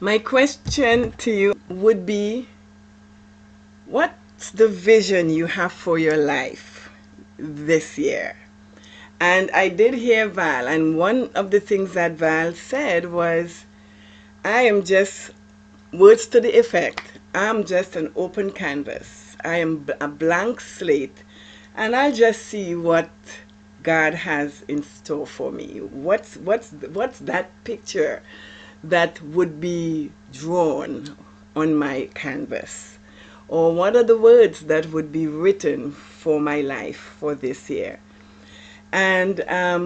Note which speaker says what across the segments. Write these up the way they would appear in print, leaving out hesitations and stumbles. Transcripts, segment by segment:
Speaker 1: My question to you would be, what's the vision you have for your life this year? And I did hear Val, and one of the things that Val said was, I am just, words to the effect, I'm just an open canvas. I am a blank slate, and I'll just see what God has in store for me. What's that picture that would be drawn on my canvas? Or what are the words that would be written for my life for this year? And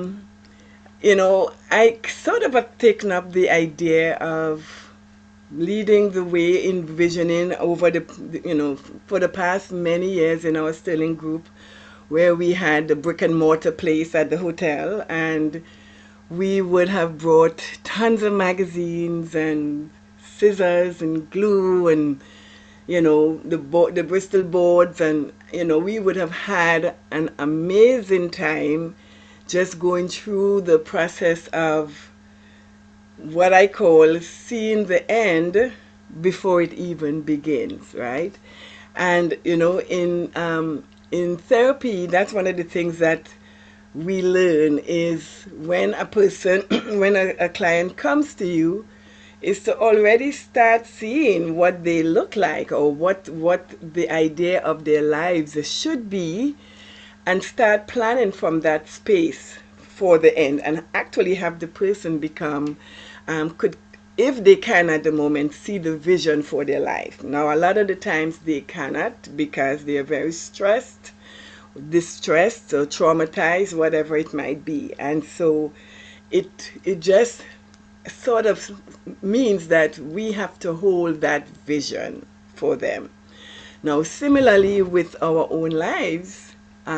Speaker 1: I sort of have taken up the idea of leading the way, envisioning over for the past many years in our Sterling group, where we had the brick and mortar place at the hotel, and we would have brought tons of magazines and scissors and glue and the Bristol boards, and we would have had an amazing time just going through the process of what I call seeing the end before it even begins, right? And in therapy, that's one of the things that we learn is when a person, when a client comes to you, is to already start seeing what they look like or what the idea of their lives should be, and start planning from that space for the end, and actually have the person become could, if they can at the moment, see the vision for their life. Now a lot of the times they cannot because they are very stressed, distressed, or traumatized, whatever it might be. And so it just sort of means that we have to hold that vision for them. Now, similarly with our own lives,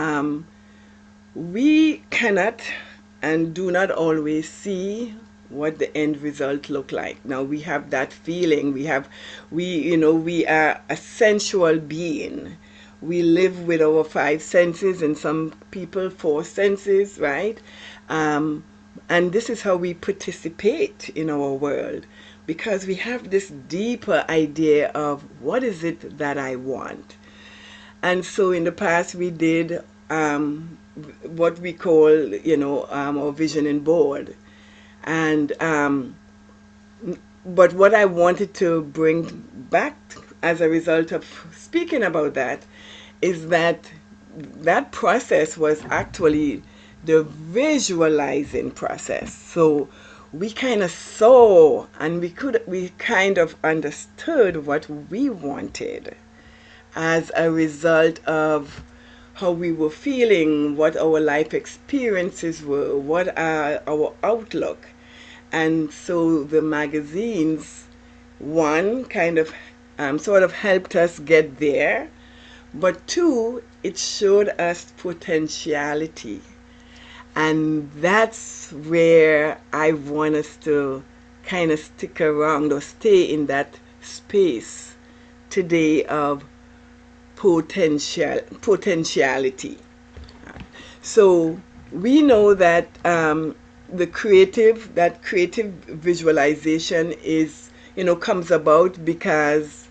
Speaker 1: we cannot and do not always see what the end result look like. Now we have that feeling, we are a sensual being. We live with our five senses, and some people four senses, right? And this is how we participate in our world, because we have this deeper idea of what is it that I want. And so in the past we did what we call, our visioning board. And but what I wanted to bring back as a result of speaking about that is that that process was actually the visualizing process. So we kind of saw, and we kind of understood what we wanted as a result of how we were feeling, what our life experiences were, what our outlook. And so the magazines, one, kind of sort of helped us get there, but two, it showed us potentiality. And that's where I want us to kind of stick around or stay in that space today of potentiality. So we know that that creative visualization is, comes about because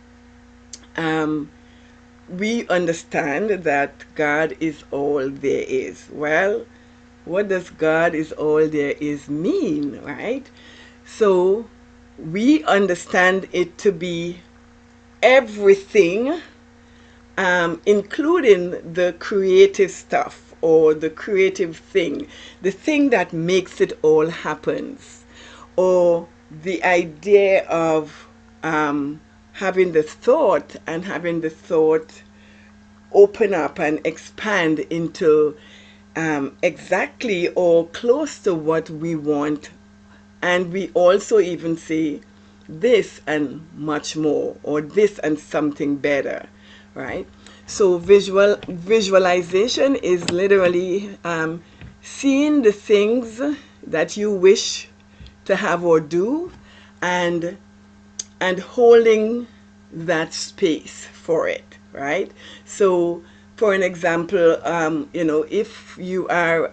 Speaker 1: we understand that God is all there is. Well, what does God is all there is mean, right? So we understand it to be everything, including the creative stuff or the creative thing, the thing that makes it all happens, or the idea of having the thought, and having the thought open up and expand into exactly or close to what we want. And we also even say this and much more, or this and something better, right? So visualization is literally seeing the things that you wish to have or do, and holding that space for it, right? So for an example, if you are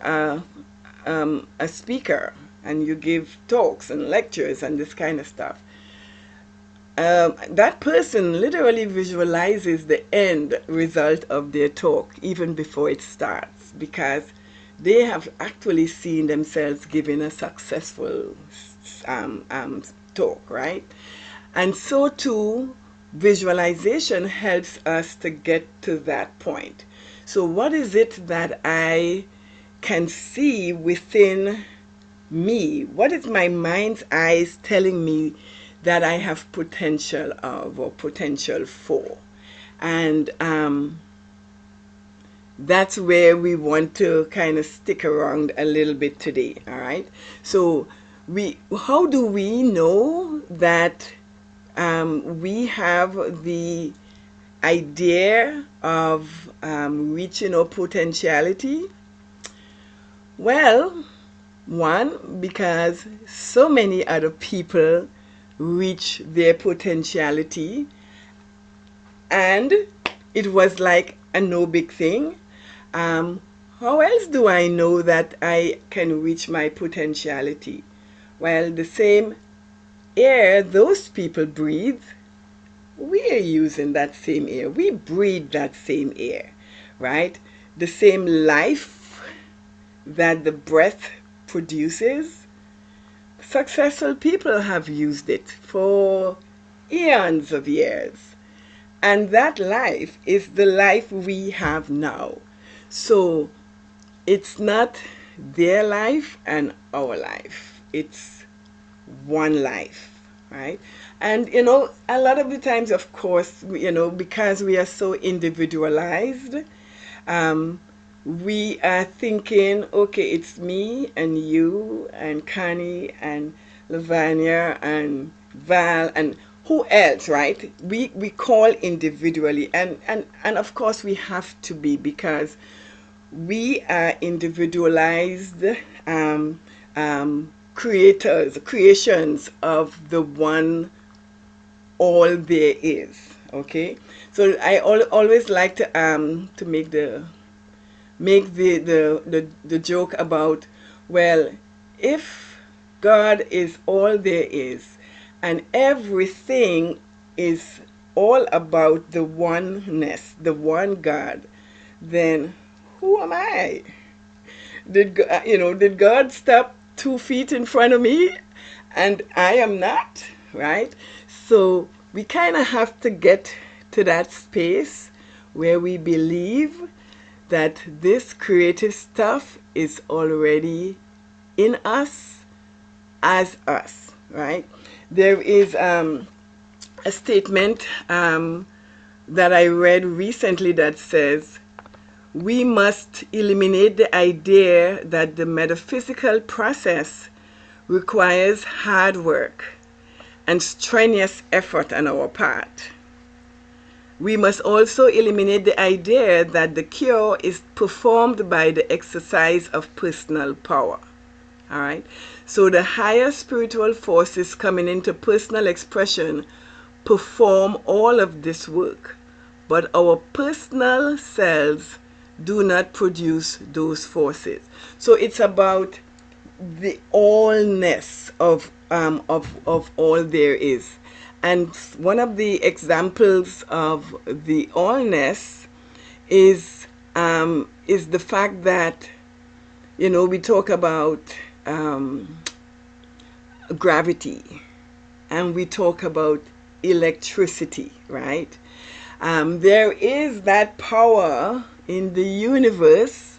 Speaker 1: a speaker and you give talks and lectures and this kind of stuff, that person literally visualizes the end result of their talk even before it starts, because they have actually seen themselves giving a successful um, um, talk, right? And so too, visualization helps us to get to that point. So what is it that I can see within me? What is my mind's eyes telling me that I have potential of or potential for? And that's where we want to kind of stick around a little bit today. All right. So how do we know that we have the idea of reaching our potentiality? Well, one, because so many other people reach their potentiality, and it was like a no big thing. Um, how else do I know that I can reach my potentiality? Well, the same air those people breathe, we are using that same air. We breathe that same air, right? The same life that the breath produces, successful people have used it for eons of years. And that life is the life we have now. So it's not their life and our life. It's one life, right? And a lot of the times, of course, because we are so individualized, um, we are thinking, okay, it's me and you and Connie and Lavanya and Val and who else, right? We call individually, and of course we have to be, because we are individualized creations of the one all there is. Okay, so I always like to make the joke about, well, if God is all there is and everything is all about the oneness, the one God, then who am I? Did God stop 2 feet in front of me and I am not, right? So we kind of have to get to that space where we believe that this creative stuff is already in us as us, right? There is a statement that I read recently that says, we must eliminate the idea that the metaphysical process requires hard work and strenuous effort on our part. We must also eliminate the idea that the cure is performed by the exercise of personal power. All right? So the higher spiritual forces coming into personal expression perform all of this work, but our personal selves do not produce those forces. So it's about the allness of all there is. And one of the examples of the allness is the fact that we talk about gravity, and we talk about electricity, right? There is that power in the universe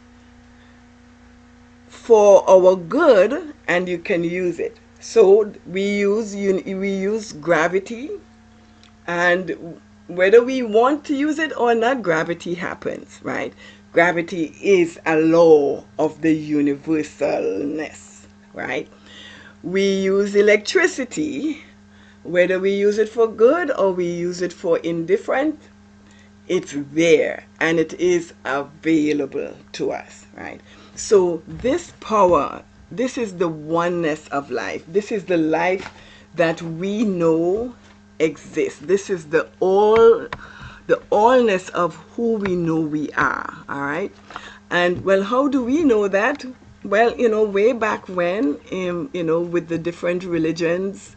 Speaker 1: for our good, and you can use it. So we use gravity, and whether we want to use it or not, gravity happens, right? Gravity is a law of the universalness, right? We use electricity, whether we use it for good or we use it for indifferent, it's there and it is available to us, right? So this power, this is the oneness of life. This is the life that we know exists. This is the allness of who we know we are, all right? And well, how do we know that? Well, way back when, with the different religions,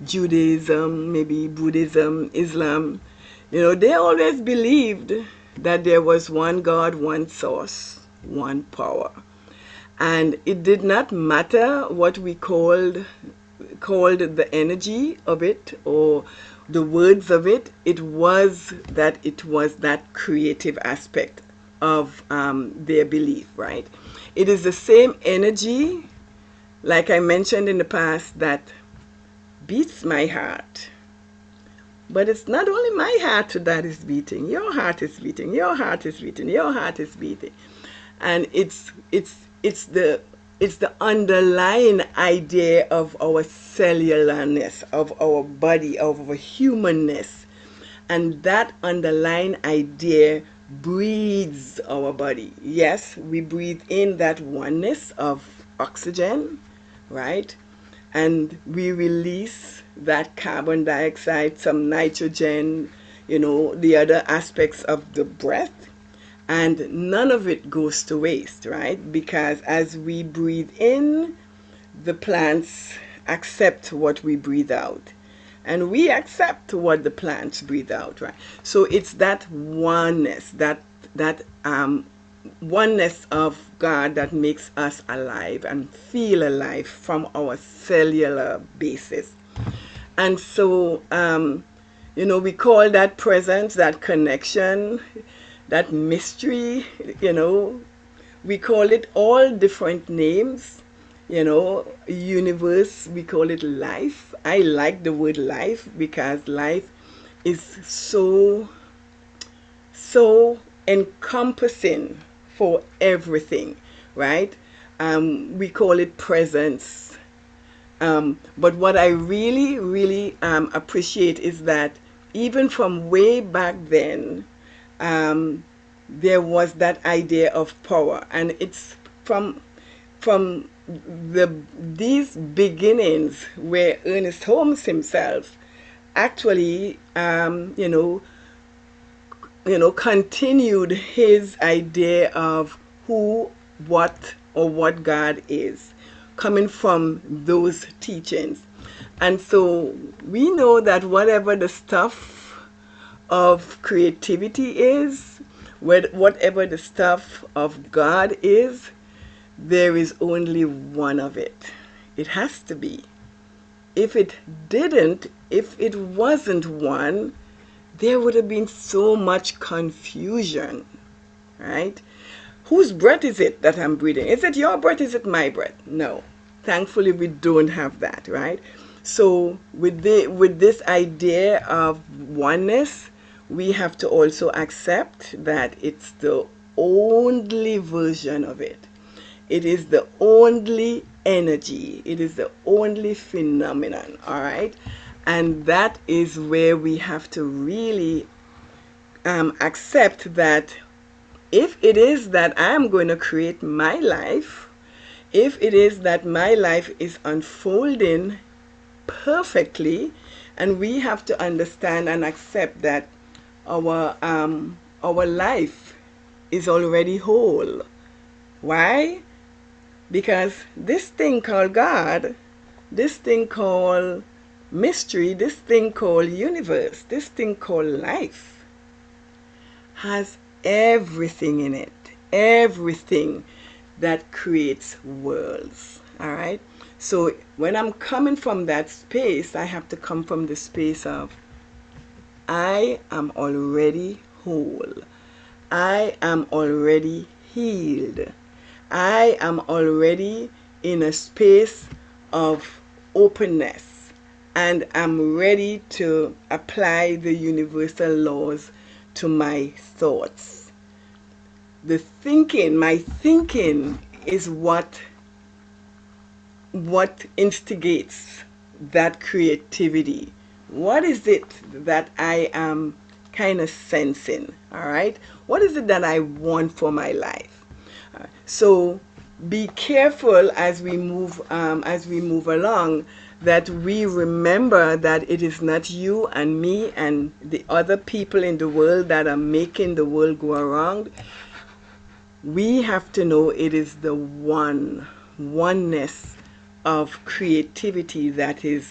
Speaker 1: Judaism, maybe Buddhism, Islam, they always believed that there was one God, one source, one power. And it did not matter what we called the energy of it or the words of it. It was that creative aspect of their belief, right? It is the same energy, like I mentioned in the past, that beats my heart. But it's not only my heart that is beating. Your heart is beating. Your heart is beating. Your heart is beating. And it's the underlying idea of our cellularness, of our body, of our humanness. And that underlying idea breathes our body. Yes, we breathe in that oneness of oxygen, right? And we release that carbon dioxide, some nitrogen, the other aspects of the breath. And none of it goes to waste, right? Because as we breathe in, the plants accept what we breathe out. And we accept what the plants breathe out, right? So it's that oneness, that oneness of God that makes us alive and feel alive from our cellular basis. And so, we call that presence, that connection, that mystery, we call it all different names. Universe, we call it life. I like the word life because life is so encompassing for everything, right? We call it presence. But what I really, really appreciate is that even from way back then, there was that idea of power, and it's from these beginnings where Ernest Holmes himself actually, continued his idea of who, what, or what God is, coming from those teachings. And so we know that whatever the stuff of creativity is, whatever the stuff of God is, there is only one of it. It has to be. If it wasn't one, there would have been so much confusion, right? Whose breath is it that I'm breathing? Is it your breath? Is it my breath? No. Thankfully, we don't have that, right? So with this idea of oneness, we have to also accept that it's the only version of it. It is the only energy. It is the only phenomenon, all right? And that is where we have to really accept that if it is that I'm going to create my life, if it is that my life is unfolding perfectly, and we have to understand and accept that our life is already whole. Why? Because this thing called God, this thing called mystery, this thing called universe, this thing called life has everything in it, everything that creates worlds. All right? So when I'm coming from that space, I have to come from the space of I am already whole. I am already healed. I am already in a space of openness, and I'm ready to apply the universal laws to my thoughts. My thinking is what instigates that creativity. What is it that I am kind of sensing? All right, what is it that I want for my life? So be careful as we move along, that we remember that it is not you and me and the other people in the world that are making the world go around. We have to know it is the oneness of creativity that is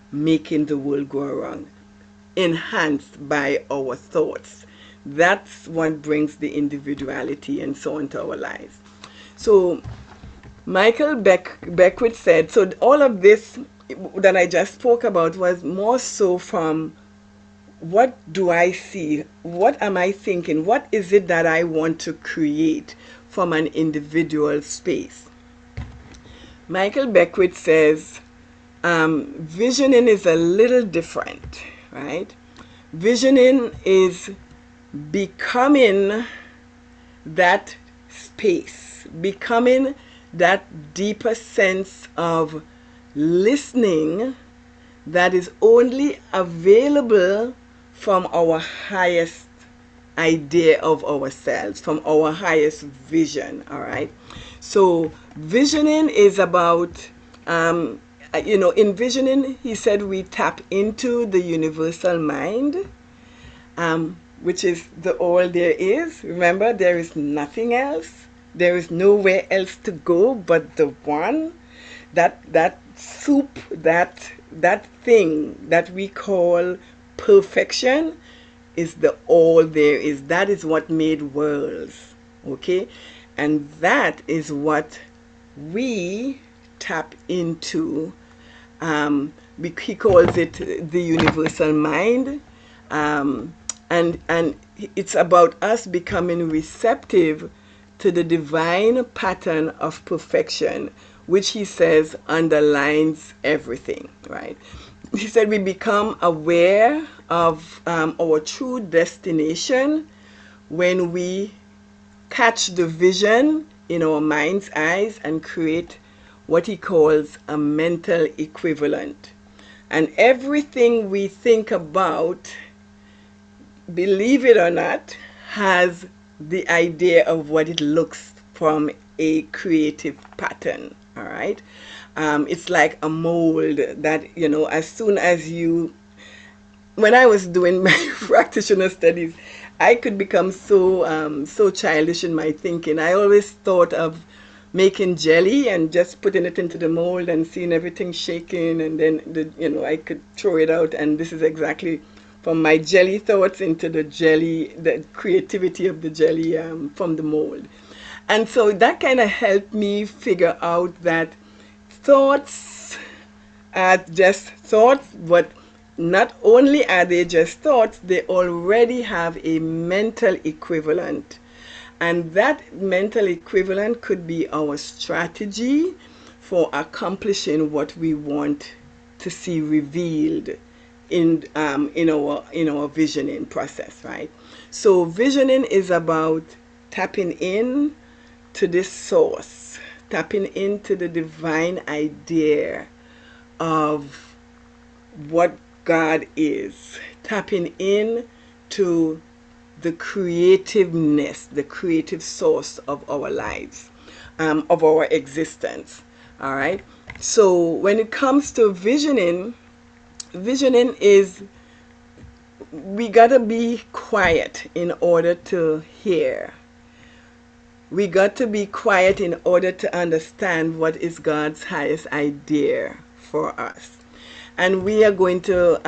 Speaker 1: making the world go around, enhanced by our thoughts. That's what brings the individuality and so on to our lives. So Beckwith said, so all of this that I just spoke about was more so from what do I see? What am I thinking? What is it that I want to create from an individual space? Michael Beckwith says, visioning is a little different, right? Visioning is becoming that space, becoming that deeper sense of listening that is only available from our highest idea of ourselves, from our highest vision, all right? So visioning is about, in visioning, he said we tap into the universal mind, which is the all there is. Remember, there is nothing else. There is nowhere else to go but the one. That soup, that thing that we call perfection is the all there is. That is what made worlds. Okay? And that is what we tap into. He calls it the universal mind. And it's about us becoming receptive to the divine pattern of perfection, which he says underlines everything, right? He said we become aware of our true destination when we catch the vision in our mind's eyes and create what he calls a mental equivalent. And everything we think about, believe it or not, has the idea of what it looks from a creative pattern. All right. It's like a mold that, as soon as when I was doing my practitioner studies, I could become so childish in my thinking. I always thought of making jelly and just putting it into the mold and seeing everything shaking, and then I could throw it out. And this is exactly from my jelly thoughts into the creativity of the jelly from the mold. And so that kind of helped me figure out that thoughts are just thoughts, but not only are they just thoughts, they already have a mental equivalent. And that mental equivalent could be our strategy for accomplishing what we want to see revealed in our visioning process, right? So visioning is about tapping in to this source, tapping into the divine idea of what God is, tapping in to the creativeness, the creative source of our lives, of our existence. All right. So when it comes to visioning is, we gotta be quiet in order to hear. We got to be quiet in order to understand what is God's highest idea for us. And we are going to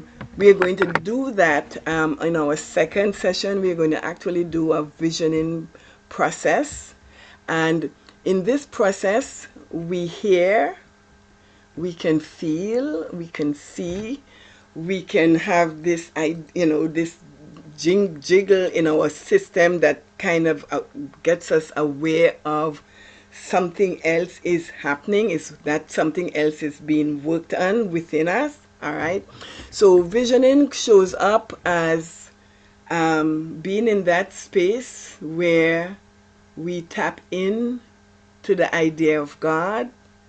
Speaker 1: do that in our second session. We're going to actually do a visioning process. And in this process, we hear, we can feel, we can see, we can have this, this jiggle in our system that kind of gets us aware of something else is happening, is that something else is being worked on within us. All right. So visioning shows up as being in that space where we tap in to the idea of God,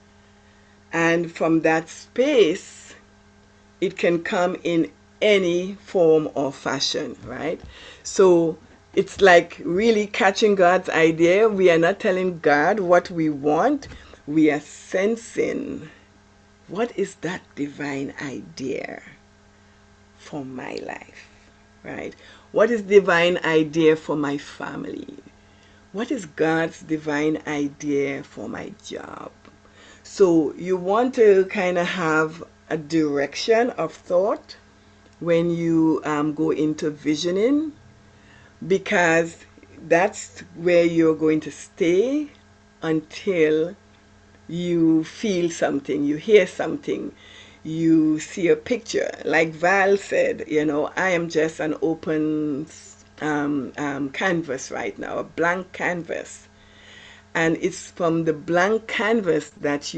Speaker 1: and from that space it can come in any form or fashion, right? So it's like really catching God's idea. We are not telling God what we want. We are sensing, what is that divine idea for my life, right? What is divine idea for my family? What is God's divine idea for my job? So you want to kind of have a direction of thought when you go into visioning, because that's where you're going to stay until you feel something, you hear something, you see a picture. Like Val said, I am just an open canvas right now, a blank canvas. And it's from the blank canvas that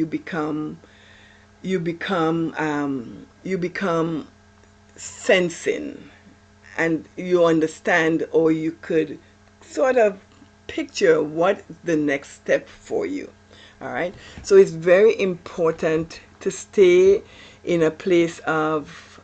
Speaker 1: you become sensing, and you understand, or you could sort of picture what the next step for you. All right. So it's very important to stay in a place of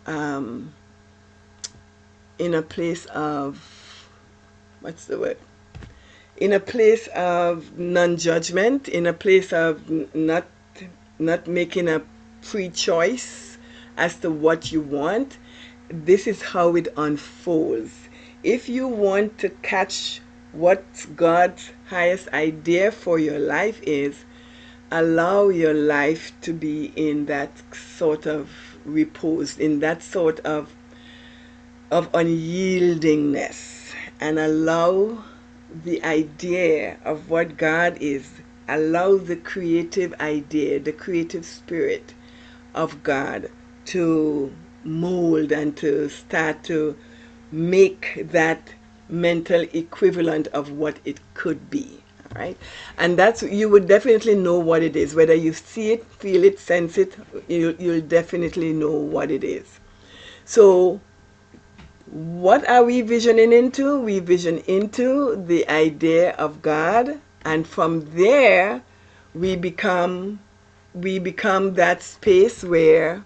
Speaker 1: what's the word? In a place of non-judgment, in a place of not making a pre-choice as to what you want. This is how it unfolds. If you want to catch what God's highest idea for your life is, allow your life to be in that sort of repose, in that sort of unyieldingness, and allow the idea of what God is, allow the creative idea, the creative spirit of God to mold and to start to make that mental equivalent of what it could be. All right. And that's, you would definitely know what it is. Whether you see it, feel it, sense it, you'll definitely know what it is. So what are we visioning into? We vision into the idea of God, and from there we become that space where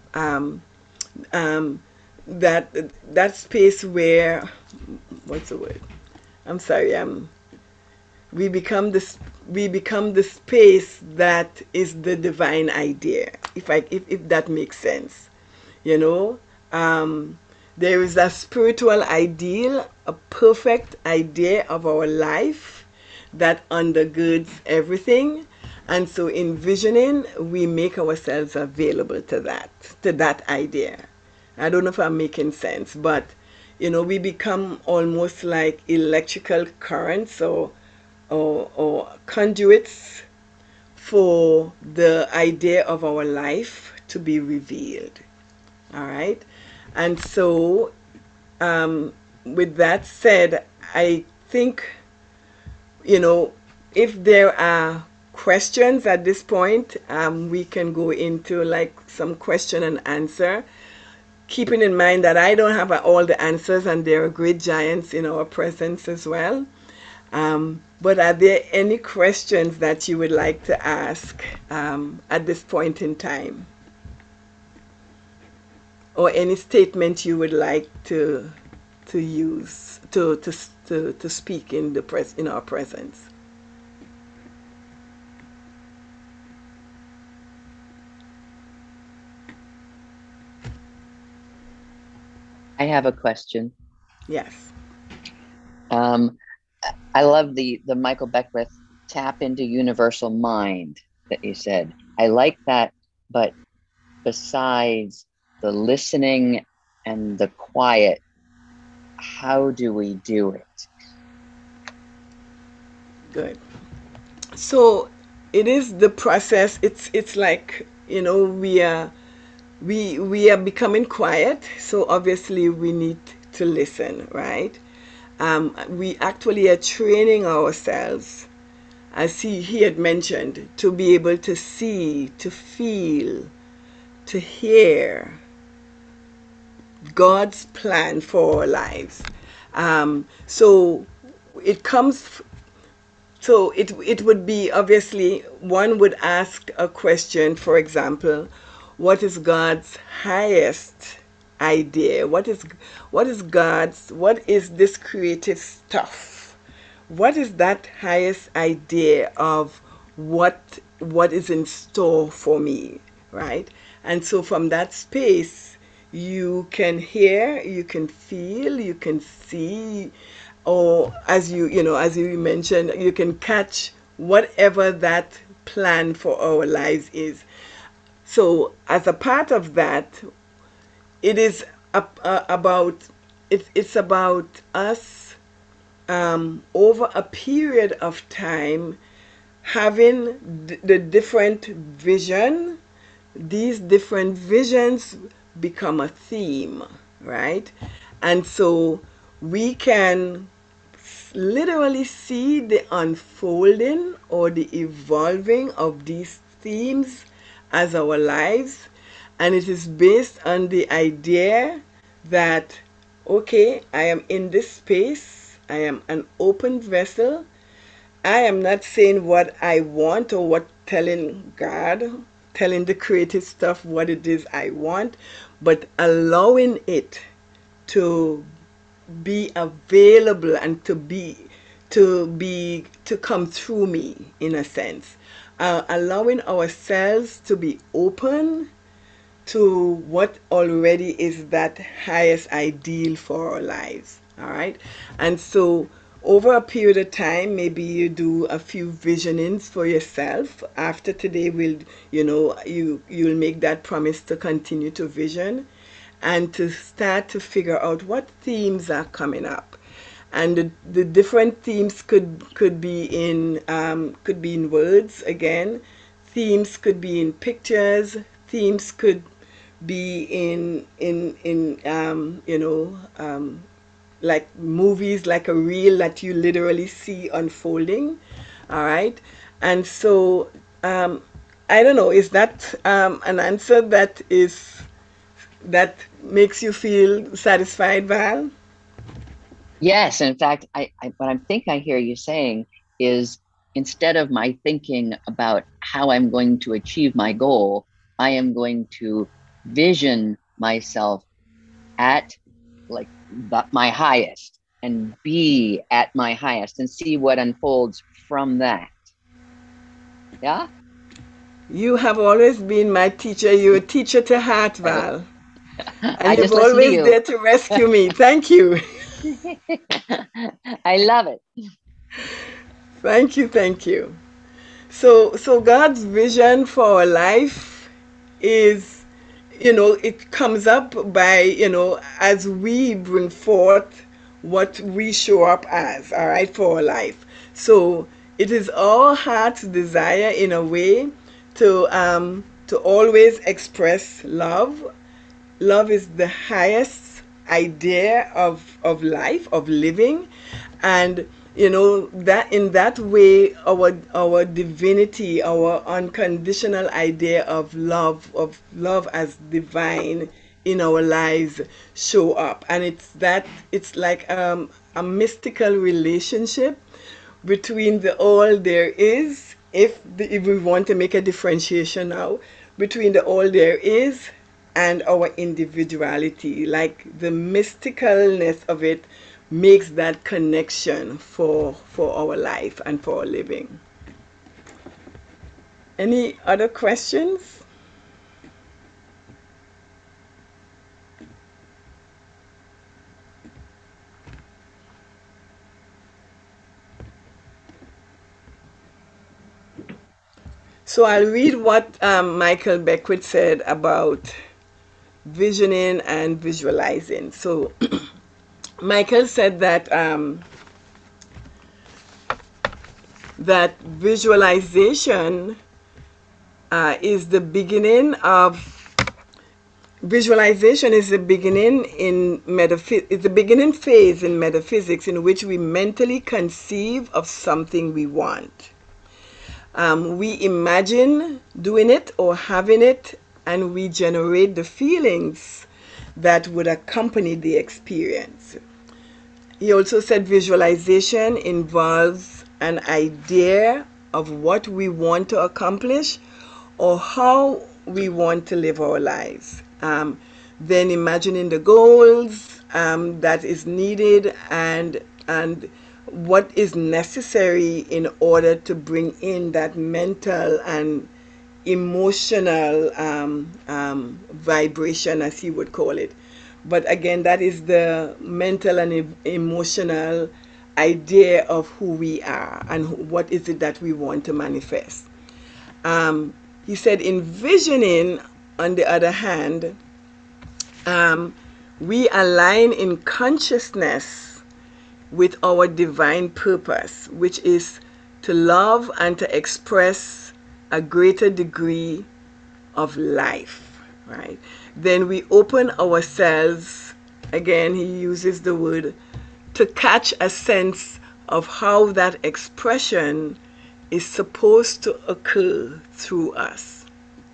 Speaker 1: that space where, what's the word? I'm sorry. We become this. We become the space that is the divine idea. If that makes sense, you know. Um, there is a spiritual ideal, a perfect idea of our life that undergirds everything. And so in visioning, we make ourselves available to that idea. I don't know if I'm making sense, but we become almost like electrical currents, or conduits for the idea of our life to be revealed. All right. And so, with that said, I think, if there are questions at this point, we can go into like some question and answer, keeping in mind that I don't have all the answers, and there are great giants in our presence as well. But are there any questions that you would like to ask at this point in time? Or any statement you would like to use to speak in our presence?
Speaker 2: I have a question.
Speaker 1: Yes.
Speaker 2: Um, I love the Michael Beckwith tap into universal mind that you said. I like that, but besides the listening and the quiet, how do we do it?
Speaker 1: Good. So it is the process. It's like, we are becoming quiet, so obviously we need to listen, right? We actually are training ourselves, as he had mentioned, to be able to see, to feel, to hear God's plan for our lives. So it comes so it would be, obviously, one would ask a question, for example, what is God's highest idea? What is this creative stuff? What is that highest idea of what is in store for me, right? And so from that space, you can hear, you can feel, you can see, or as you mentioned, you can catch whatever that plan for our lives is. So as a part of that, it is about it's about us over a period of time having the different vision. These different visions become a theme, right? And so we can literally see the unfolding or the evolving of these themes as our lives. And it is based on the idea that, okay, I am in this space, I am an open vessel. I am not saying what I want or what telling God, telling the creative stuff what it is I want, but allowing it to be available and to come through me in a sense, allowing ourselves to be open to what already is that highest ideal for our lives. All right. And so over a period of time, maybe you do a few visionings for yourself. After today, you'll make that promise to continue to vision and to start to figure out what themes are coming up. And the different themes could be in words again. Themes could be in pictures. Themes could be in like movies, like a reel that you literally see unfolding. All right. And so I don't know, is that an answer that makes you feel satisfied, Val?
Speaker 2: Yes, in fact, what I think I hear you saying is instead of my thinking about how I'm going to achieve my goal, I am going to vision myself at my highest and be at my highest and see what unfolds from that. Yeah.
Speaker 1: You have always been my teacher. You're a teacher to heart,
Speaker 2: I,
Speaker 1: Val. And
Speaker 2: I
Speaker 1: you're
Speaker 2: just listen to
Speaker 1: always
Speaker 2: you.
Speaker 1: there to rescue me. Thank you.
Speaker 2: I love it.
Speaker 1: Thank you, thank you. So God's vision for our life is, it comes up by, as we bring forth what we show up as, all right, for our life. So it is our heart's desire in a way to always express love. Love is the highest idea of life, of living. And that in that way our divinity, our unconditional idea of love as divine in our lives show up. And it's like a mystical relationship between the all there is, if we want to make a differentiation now, between the all there is and our individuality. Like the mysticalness of it makes that connection for our life and for our living. Any other questions? So I'll read what Michael Beckwith said about visioning and visualizing. So Michael said that visualization is the beginning of visualization is the beginning in it's the beginning phase in metaphysics in which we mentally conceive of something we want. We imagine doing it or having it, and we generate the feelings that would accompany the experience. He also said visualization involves an idea of what we want to accomplish or how we want to live our lives. Then imagining the goals that is needed and what is necessary in order to bring in that mental and emotional vibration, as he would call it. But again, that is the mental and emotional idea of who we are and what is it that we want to manifest. He said, envisioning, on the other hand, we align in consciousness with our divine purpose, which is to love and to express a greater degree of life, right? Then we open ourselves, again, he uses the word, to catch a sense of how that expression is supposed to occur through us.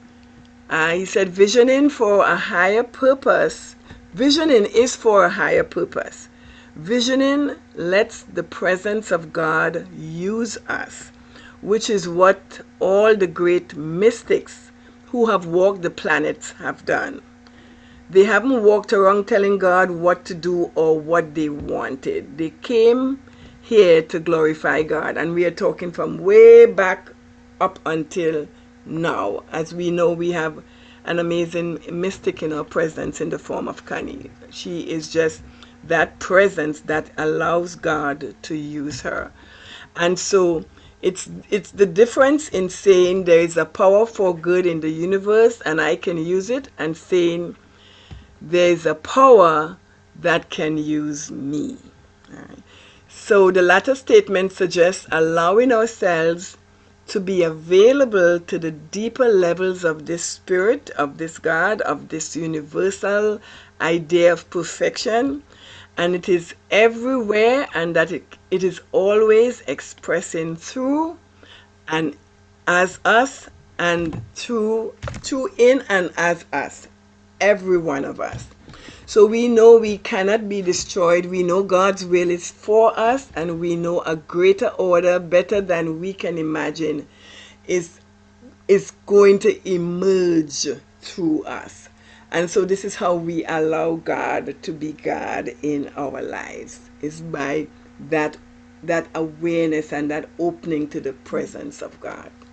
Speaker 1: He said, visioning for a higher purpose. Visioning is for a higher purpose. Visioning lets the presence of God use us, which is what all the great mystics who have walked the planets have done. They haven't walked around telling God what to do or what they wanted. They came here to glorify God. And we are talking from way back up until now. As we know, we have an amazing mystic in our presence in the form of Connie. She is just that presence that allows God to use her. And so it's the difference in saying there is a power for good in the universe and I can use it, and saying there's a power that can use me. Right. So the latter statement suggests allowing ourselves to be available to the deeper levels of this spirit, of this God, of this universal idea of perfection. And it is everywhere, and that it is always expressing through and as us, and through in and as us, every one of us. So we know we cannot be destroyed. We know God's will is for us, and we know a greater order, better than we can imagine, is going to emerge through us. And so this is how we allow God to be God in our lives, is by that awareness and that opening to the presence of God.